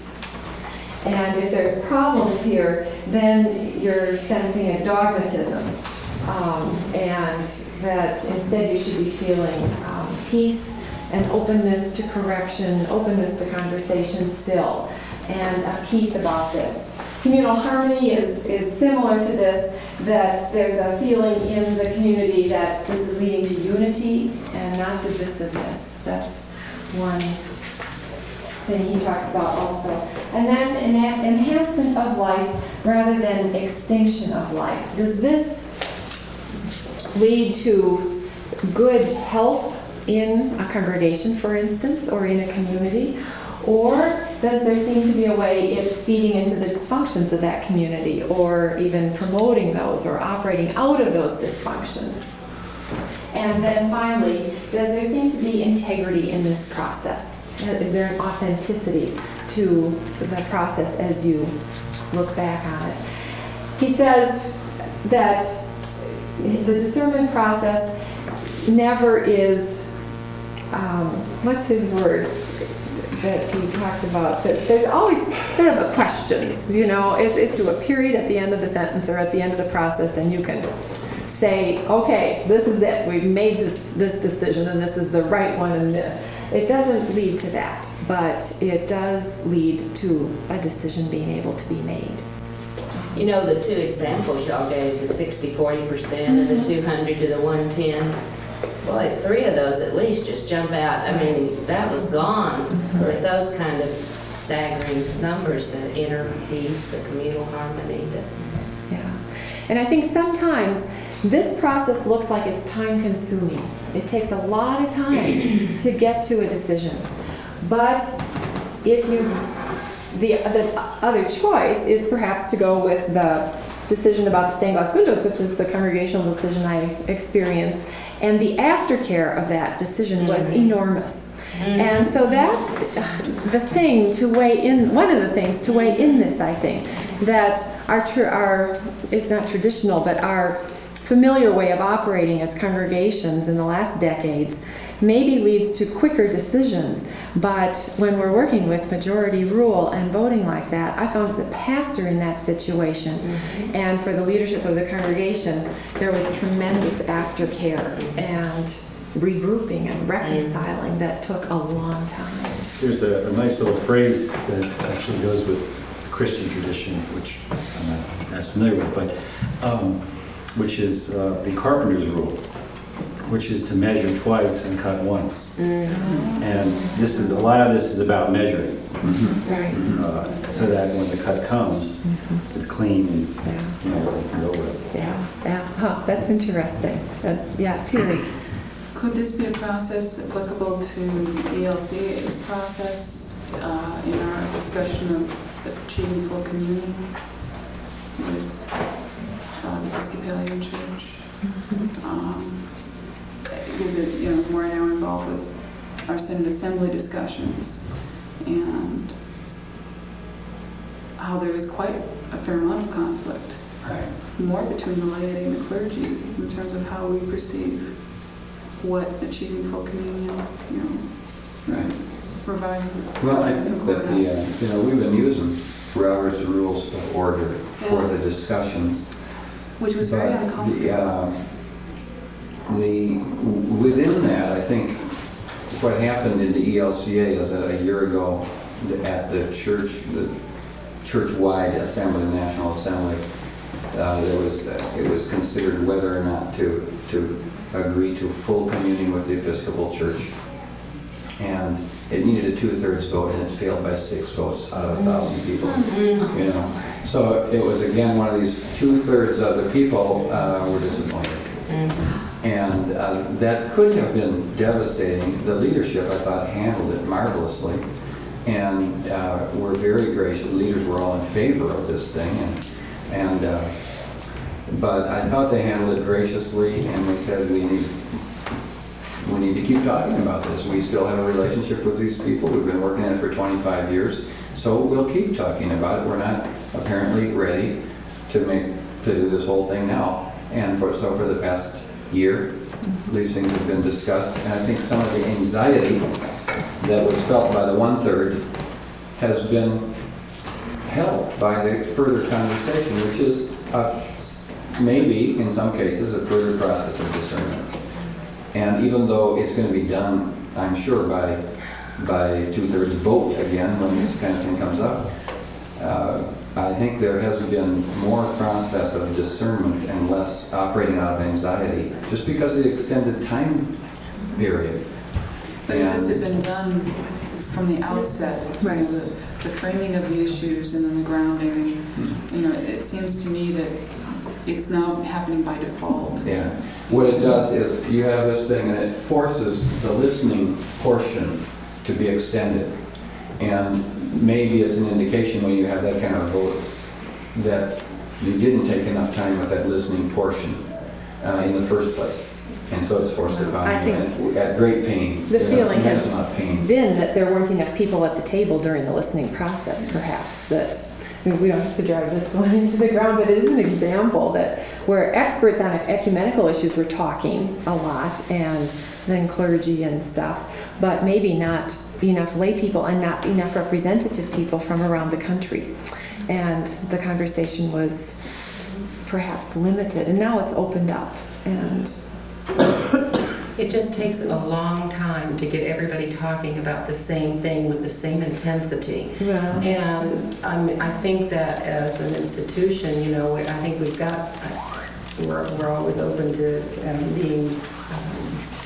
And if there's problems here, then you're sensing a dogmatism, um, and that instead you should be feeling um, peace and openness to correction, openness to conversation still, and a peace about this. Communal harmony is, is similar to this, that there's a feeling in the community that this is leading to unity and not divisiveness. That's one thing he talks about also. And then an enhancement of life rather than extinction of life. Does this lead to good health in a congregation, for instance, or in a community? Or does there seem to be a way it's feeding into the dysfunctions of that community, or even promoting those or operating out of those dysfunctions? And then finally, does there seem to be integrity in this process? Is there an authenticity to the process as you look back on it? He says that the discernment process never is, um, what's his word that he talks about? That there's always sort of a question, you know, it's, it's to a period at the end of the sentence or at the end of the process, and you can say, okay, this is it, we've made this, this decision, and this is the right one, and the, it doesn't lead to that, but it does lead to a decision being able to be made. You know, the two examples y'all gave, the sixty forty percent and the two hundred to the one ten, Boy, three of those at least just jump out. I mean, that was gone with those kind of staggering numbers, the inner peace, the communal harmony. The... Yeah. And I think sometimes this process looks like it's time consuming. It takes a lot of time to get to a decision. But if you, the, the other choice is perhaps to go with the decision about the stained glass windows, which is the congregational decision I experienced. And the aftercare of that decision was mm-hmm. enormous. Mm-hmm. And so that's the thing to weigh in, one of the things to weigh in this, I think, that our, tr- our it's not traditional, but our familiar way of operating as congregations in the last decades maybe leads to quicker decisions. But when we're working with majority rule and voting like that, I found as a pastor in that situation, mm-hmm. and for the leadership of the congregation, there was tremendous aftercare and regrouping and reconciling mm-hmm. that took a long time. There's a, a nice little phrase that actually goes with the Christian tradition, which I'm not as familiar with, but um, which is uh, the carpenter's rule, which is to measure twice and cut once. Mm-hmm. And this is a lot of this is about measuring, mm-hmm. right? Uh, so that when the cut comes, mm-hmm. it's clean and yeah. you know you can go with it. Yeah, yeah. Huh, that's interesting. Uh, yeah, Siri. Could this be a process applicable to E L C A's process uh, in our discussion of achieving full communion with uh, the Episcopalian Church? Mm-hmm. Um, Because it, you know, we're now involved with our Synod Assembly discussions, and how there is quite a fair amount of conflict, right. more between the laity and the clergy in terms of how we perceive what achieving full communion, you know, right. providing. Well, I think that the, uh, you know, we've been using Robert's Rules of Order for yeah. the discussions, which was very uncomfortable. The, uh, The, within that, I think what happened in the E L C A is that a year ago at the church, the church-wide assembly, National Assembly, uh, there was uh, it was considered whether or not to to agree to full communion with the Episcopal Church, and it needed a two-thirds vote, and it failed by six votes out of a thousand people. Mm-hmm. You know, so it was again one of these two-thirds of the people uh, were disappointed. Mm-hmm. And uh, that could have been devastating. The leadership, I thought, handled it marvelously, and uh, were very gracious. Leaders were all in favor of this thing, and, and uh, but I thought they handled it graciously, and they said we need we need to keep talking about this. We still have a relationship with these people. We've been working on it for twenty-five years, so we'll keep talking about it. We're not apparently ready to make to do this whole thing now, and for so for the past year, these things have been discussed, and I think some of the anxiety that was felt by the one-third has been helped by the further conversation, which is uh, maybe, in some cases, a further process of discernment. And even though it's going to be done, I'm sure, by, by two-thirds vote again when this kind of thing comes up, uh, I think there has been more process of discernment and less operating out of anxiety, just because of the extended time period. But if this had been done from the outset, right. you know, the, the framing of the issues and then the grounding, and, mm-hmm. you know, it, it seems to me that it's now happening by default. Yeah. What it does is you have this thing, and it forces the listening portion to be extended. And maybe it's an indication when you have that kind of vote that you didn't take enough time with that listening portion uh, in the first place. And so it's forced upon you and at great pain. The feeling know, has not pain. been that there weren't enough people at the table during the listening process, perhaps. That I mean, we don't have to drive this one into the ground, but it is an example that where experts on ecumenical issues were talking a lot, and then clergy and stuff, but maybe not enough lay people and not enough representative people from around the country. And the conversation was perhaps limited, and now it's opened up. And it just takes a long time to get everybody talking about the same thing with the same intensity. Yeah. And I mean, I think that as an institution, you know, I think we've got, we're, we're always open to um, being um,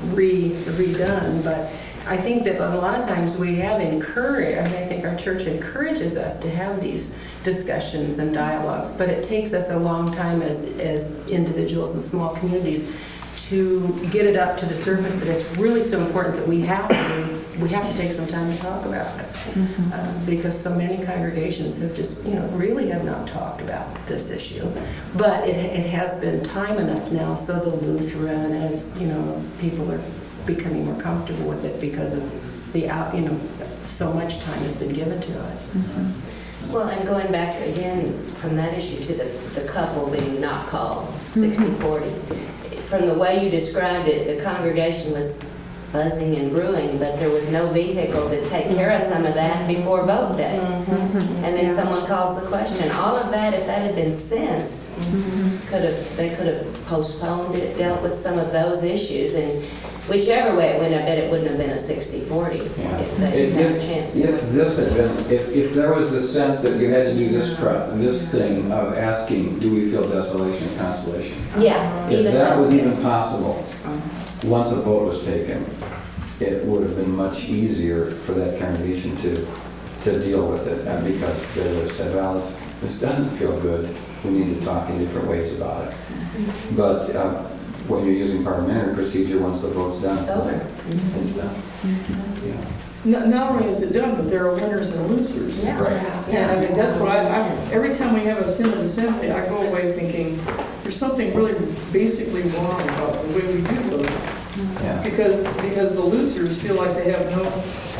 re redone, but I think that a lot of times we have encouraged, I mean, I think our church encourages us to have these discussions and dialogues, but it takes us a long time as, as individuals and small communities to get it up to the surface that it's really so important that we have to, we have to take some time to talk about it. Mm-hmm. uh, because so many congregations have just, you know, really have not talked about this issue. But it, it has been time enough now, so the Lutheran, as, you know, people are becoming more comfortable with it because of the out, you know, so much time has been given to it. Mm-hmm. Well, and going back again from that issue to the, the couple being not called sixty forty, mm-hmm. from the way you described it, the congregation was buzzing and brewing, but there was no vehicle to take care of some of that before vote day. Mm-hmm. And then yeah. someone calls the question. All of that, if that had been sensed, mm-hmm. could have they could have postponed it, dealt with some of those issues, and whichever way it went, I bet it wouldn't have been a sixty forty yeah. if they if, had if, a chance to. If this had been, if, if there was the sense that you had to do this pro, this thing of asking, do we feel desolation and consolation? Yeah. If even that was good. even possible, once a vote was taken, it would have been much easier for that congregation to to deal with it, and because they would have said, well, this, this doesn't feel good. We need to talk in different ways about it. Mm-hmm. But uh, when you're using parliamentary procedure, once the vote's done, it's over. Mm-hmm. It's done. Mm-hmm. Yeah. Not, not only is it done, but there are winners and losers. Yeah. Right. And I mean, that's what I, I, every time we have a Synod Assembly, I go away thinking, there's something really basically wrong about the way we do those. Yeah. Because, because the losers feel like they have no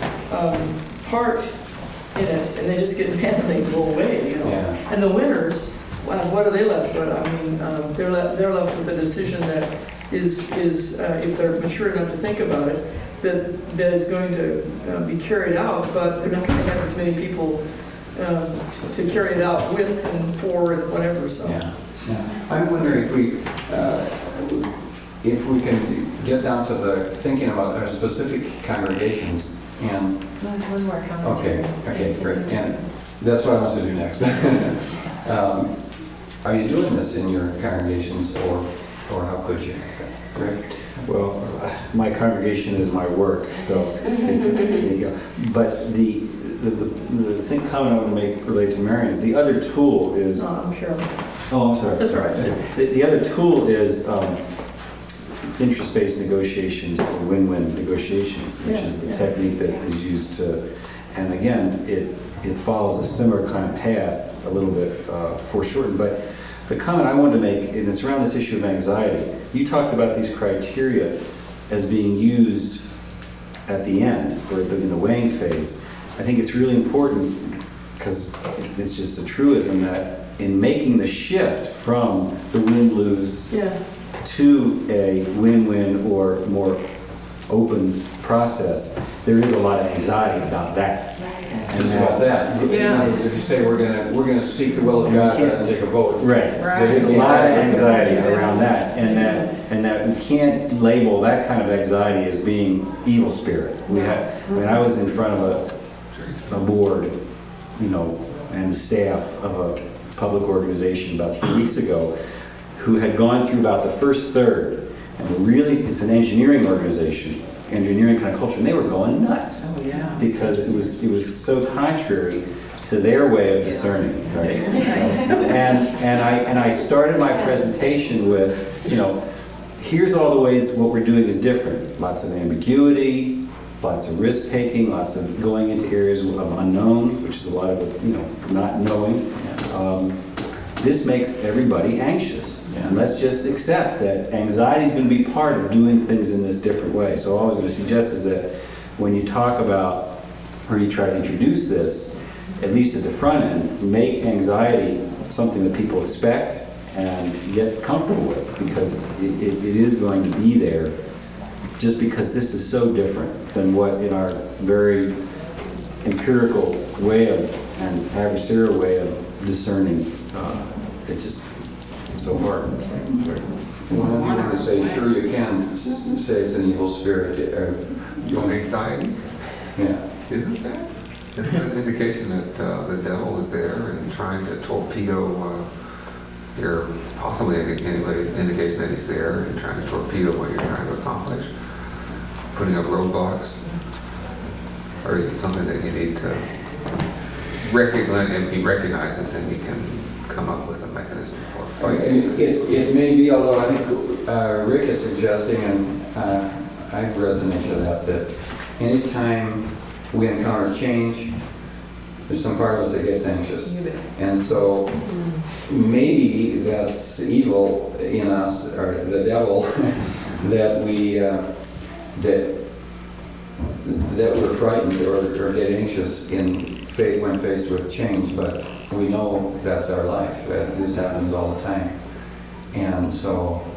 um, part in it, and they just get mad and they go away, you know. Yeah. And the winners, well, what are they left with? I mean, um, they're, left, they're left with a decision that is, is uh, if they're mature enough to think about it, that, that is going to uh, be carried out, but they're not going to have as many people um, to, to carry it out with and for and whatever, so. Yeah. Yeah. I'm wondering if we, uh, if we can get down to the thinking about our specific congregations and. There's one more comment. Okay, okay, great. And that's what I want to do next. um, are you doing this in your congregations, or, or how could you? Rick? Well, my congregation is my work, so it's, you know, but the, the, the, the thing comment I want to make related to Marion is the other tool is. Oh, I'm Carol. Oh, I'm sorry. That's all right. The, the other tool is um, interest-based negotiations, or win-win negotiations, which Yeah, is the yeah. technique that is used to, and again, it, it follows a similar kind of path, a little bit uh, foreshortened, but the comment I wanted to make, and it's around this issue of anxiety. You talked about these criteria as being used at the end, or in the weighing phase. I think it's really important, because it's just a truism, that in making the shift from the win-lose Yeah. to a win-win or more open process, there is a lot of anxiety about that. And about that, Yeah. if you say we're gonna we're gonna seek the will of God rather than take a vote, Right. Right. There's a lot of anxiety around that, and that and that we can't label that kind of anxiety as being evil spirit. We have. I mean, I was in front of a, a board, you know, and the staff of a public organization about three weeks ago, who had gone through about the first third, and really, it's an engineering organization, engineering kind of culture, and they were going nuts. Oh, yeah. Because it was it was so contrary to their way of discerning, right? and and I and I started my presentation with, you know, here's all the ways what we're doing is different. Lots of ambiguity, lots of risk taking, lots of going into areas of unknown, which is a lot of, you know, not knowing. Um, this makes everybody anxious. And let's just accept that anxiety is going to be part of doing things in this different way. So all I was going to suggest is that when you talk about, or you try to introduce this, at least at the front end, make anxiety something that people expect and get comfortable with, because it, it, it is going to be there, just because this is so different than what in our very empirical way of, and adversarial way of discerning, uh, it just, so hard. Well, I'm going to say, sure you can s- say it's an evil spirit. Uh, You want anxiety? yeah. Isn't that? Isn't that an indication that uh, the devil is there and trying to torpedo uh, your, possibly an anyway, indication that he's there and trying to torpedo what you're trying to accomplish? putting up roadblocks? Or is it something that you need to recognize, and if you recognize it, then you can come up with a mechanism for It, it? it, it may be, although I think uh, Rick is suggesting, and uh, I resonate to that, that anytime we encounter change, there's some part of us that gets anxious. And so maybe that's evil in us, or the devil, that we, uh, that, that we're frightened or, or get anxious in fa- when faced with change, but we know that's our life. That this happens all the time. And so,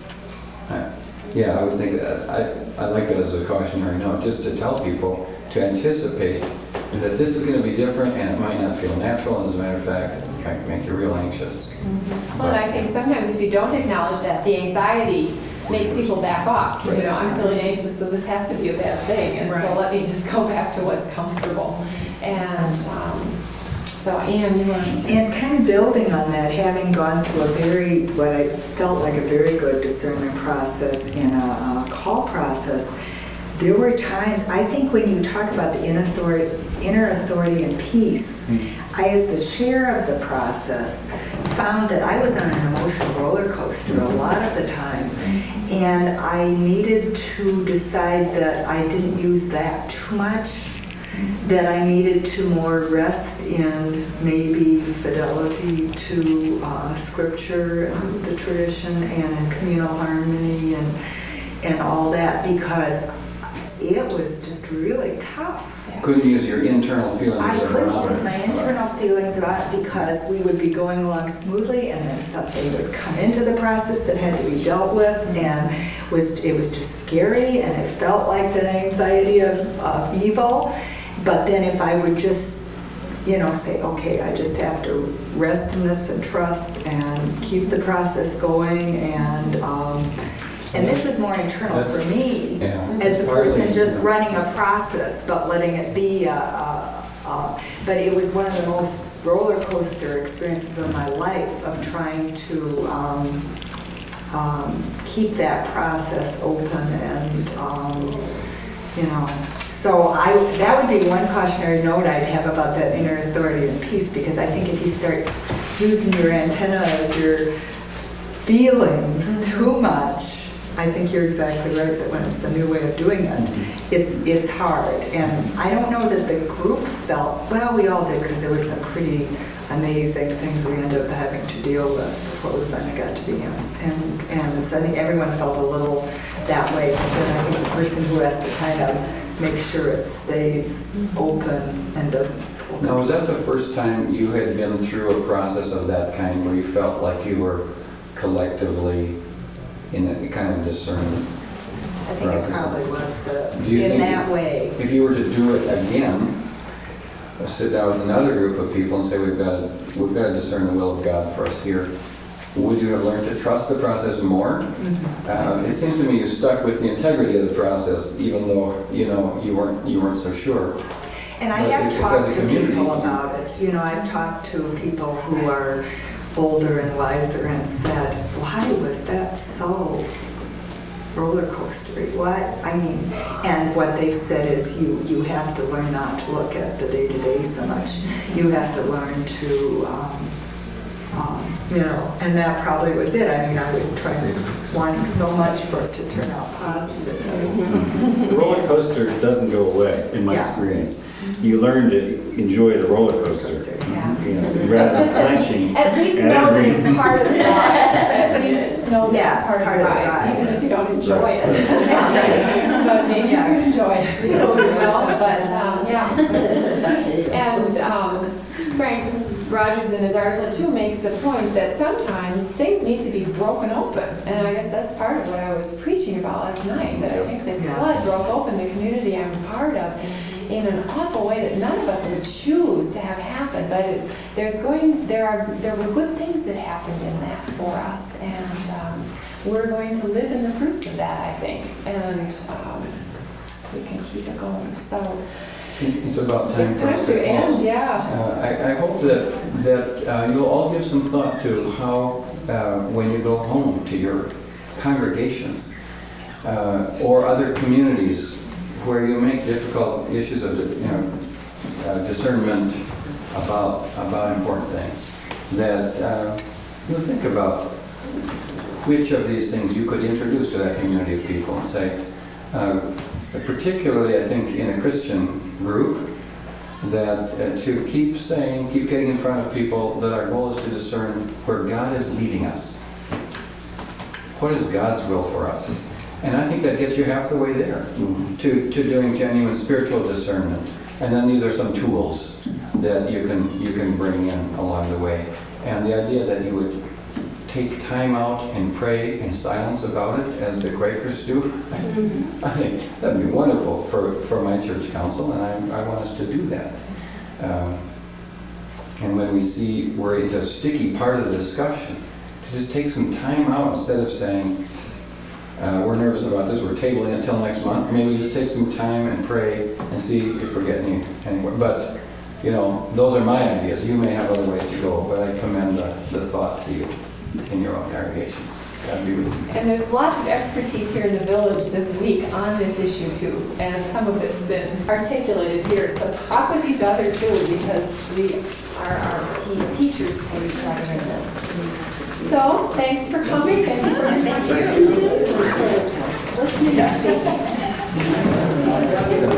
I, yeah, I would think that, I, I like that as a cautionary note, just to tell people to anticipate that this is going to be different and it might not feel natural, and as a matter of fact, it might make you real anxious. Mm-hmm. Well, and I think sometimes if you don't acknowledge that, the anxiety makes people back off. You know, I'm feeling anxious, so this has to be a bad thing, and Right. so let me just go back to what's comfortable. And um, so, Anne, you wanted to... And kind of building on that, having gone through a very, what I felt like a very good discernment process in a, a call process, there were times, I think when you talk about the inner authority, inner authority and peace, mm-hmm. I, as the chair of the process, found that I was on an emotional roller coaster a lot of the time. And I needed to decide that I didn't use that too much, that I needed to more rest in maybe fidelity to uh, scripture and the tradition and in communal harmony and, and all that, because it was just really tough. Couldn't use your internal feelings. I as a couldn't barometer. use my internal feelings about it because we would be going along smoothly and then something would come into the process that had to be dealt with, and was it was just scary, and it felt like the anxiety of, of evil. But then if I would just, you know, say, okay, I just have to rest in this and trust and keep the process going, and um, and this is more internal for me, Yeah. as the Partly, person just yeah. running a process, but letting it be a, a, a, but it was one of the most roller coaster experiences of my life, of trying to um, um, keep that process open, and um, you know, so I, that would be one cautionary note I'd have about that inner authority and peace, because I think if you start using your antenna as your feelings too much, I think you're exactly right, that when it's a new way of doing it, it's it's hard. And I don't know that the group felt, well, we all did, because there were some pretty amazing things we ended up having to deal with before we finally got to the end. And, and so I think everyone felt a little that way, but then I think the person who has to kind of make sure it stays open and doesn't. Now, was that the first time you had been through a process of that kind where you felt like you were collectively in a kind of discernment? I think it probably was the, Do you in think that way. If you were to do it again, uh, sit down with another group of people and say, we've got to, we've got to discern the will of God for us here, would you have learned to trust the process more? Mm-hmm. uh, it seems to me you stuck with the integrity of the process, even though, you know, you weren't you weren't so sure. And I But have if- if talked as a to community, people you- about it. You know, I've talked to people who are older and wiser and said, why was that so roller coastery? What? I mean, and what they've said is you, you have to learn not to look at the day-to-day so much. You have to learn to, um, um, you know, and that probably was it. I mean, I was trying, wanting so much for it to turn out positive. The roller coaster doesn't go away, in my Yeah. experience. You learn to enjoy the roller coaster, Yeah. you know, rather than clenching. At least and know that every- it's part of the ride. At least know that Yeah, it's part, part of of the the ride, ride. even if you don't enjoy Right. it. But maybe you enjoy it too, you know, but, um, yeah. And um, Frank Rogers in his article too makes the point that sometimes things need to be broken open. And I guess that's part of what I was preaching about last night, that I think this Yeah. flood broke open the community I'm a part of in an awful way that none of us would choose to have happen. But it, there's going, there are, there were good things that happened in that for us, and um, we're going to live in the fruits of that, I think, and um, we can keep it going. So It's about time it's for time us to to end, close. yeah. Uh, I, I hope that, that uh, you'll all give some thought to how, uh, when you go home to your congregations uh, or other communities where you make difficult issues of, you know, uh, discernment about, about important things, that uh, you think about which of these things you could introduce to that community of people and say, uh, particularly I think in a Christian group, that uh, to keep saying, keep getting in front of people that our goal is to discern where God is leading us. What is God's will for us? And I think that gets you half the way there mm-hmm. to, to doing genuine spiritual discernment. And then these are some tools that you can you can bring in along the way. And the idea that you would take time out and pray in silence about it, as the Quakers do, mm-hmm. I think that'd be wonderful for, for my church council, and I, I want us to do that. Um, and when we see where it's a sticky part of the discussion, to just take some time out instead of saying, uh, we're nervous about this, we're tabling it until next month. Maybe just take some time and pray and see if we're getting anywhere. But, you know, those are my ideas. You may have other ways to go, but I commend the, the thought to you in your own congregations. God be with you. And there's lots of expertise here in the village this week on this issue too, and some of it's been articulated here. So talk with each other too, because we are our te- teachers for each other in this. So thanks for coming. Thank you for inviting us. Listening.